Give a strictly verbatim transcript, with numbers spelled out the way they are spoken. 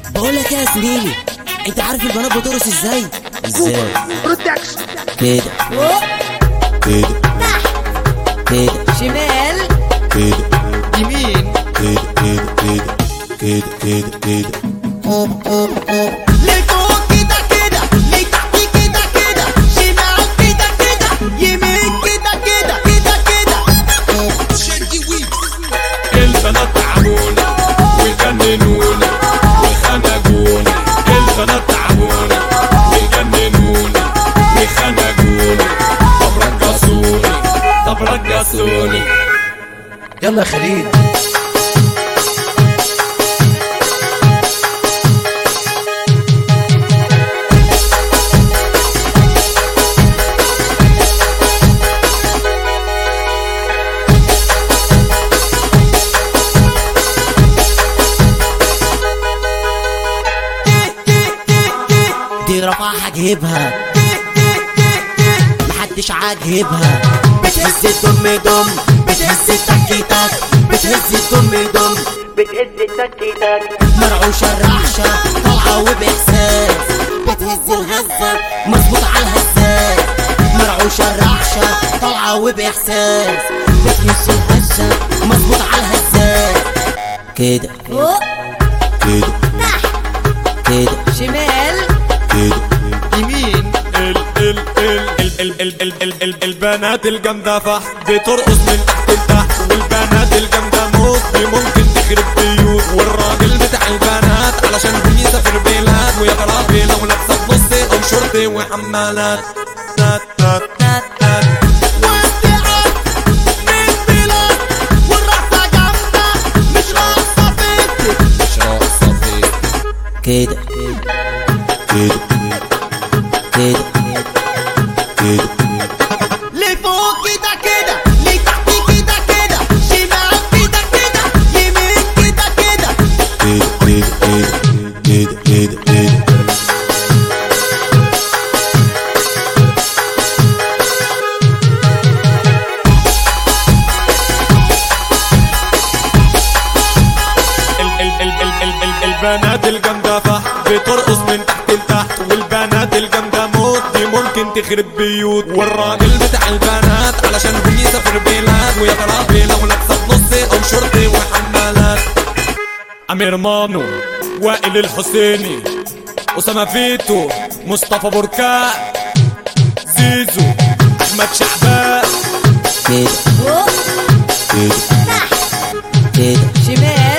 بقول لك يا زميلي، انت عارف البنات بترقص ازاي؟ ازاي؟ برودكشن كده كده كده شمال كده يمين كده كده كده كده كده لفوق كده كده لتحت كده كده شمال كده كده يمين كده كده كده كده. البنات تعبونا ويجننونا ويخنقونا، البنات تعبونا ويجننونا ويخنقونا. طب رقصوني طب رقصوني يلا يا خليل. دي رفعها جيبها محدش عاجبها، بتهز الدم دم بتهز التك تك بتهز الدم دم بتهز التك تك مرعوشة الرعشة طالعة وبإحساس، بتهز الهزة مظبوط على الهزاز. مرعوشة الرعشة طالعة وبإحساس، بتهز الهزة مظبوط على الهزاز. كده كده كده شمال كده يمين. ال ال ال ال ال ال ال ال ال البنات الجامدة فح بترقص من تحت لتحت، والبنات الجامدة موت دي ممكن تخرب بيوت، والراجل بتاع البنات علشان هو يسافر بلاد ويا ترى لو لابسة بنص او شورت وحمالات تات تات تات تات. واستعاد من بلاد والرقصة جامدة مش رقصة فيك مش رقصة فيك كده كده كده كده لفوق كده كده لتحت كده كده شمال كده كده يمين كده كده. كده كده كده كده كده ال ال ال ال ال ال البنات الجامدة فح بترقص من تحت لتحت، والبنات الجامدة موت دي ممكن تخرب بيوت، والراجل بتاع البنات علشان هو يسافر بلاد ويا ترى لو لابسة بنص او شورت وحمالات. امير مانو، وائل الحسيني، اسامة فيتو، مصطفى بركاء، زيزو، احمد شعبان. كده كده كده شمال